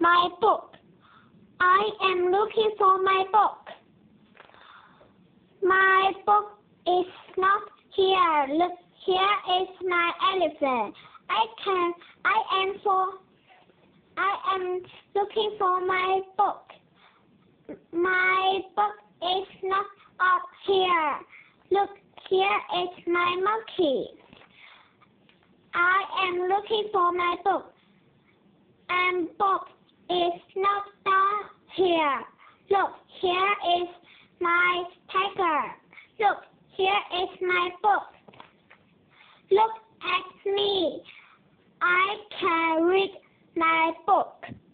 My book. I am looking for my book. My book is not here. Look, here is my elephant. I am looking for my book. My book is not up here. Look, here is my monkey. I am looking for my book. And book is not down here. Look, here is my tiger. Look, here is my book. Look at me. I can read my book.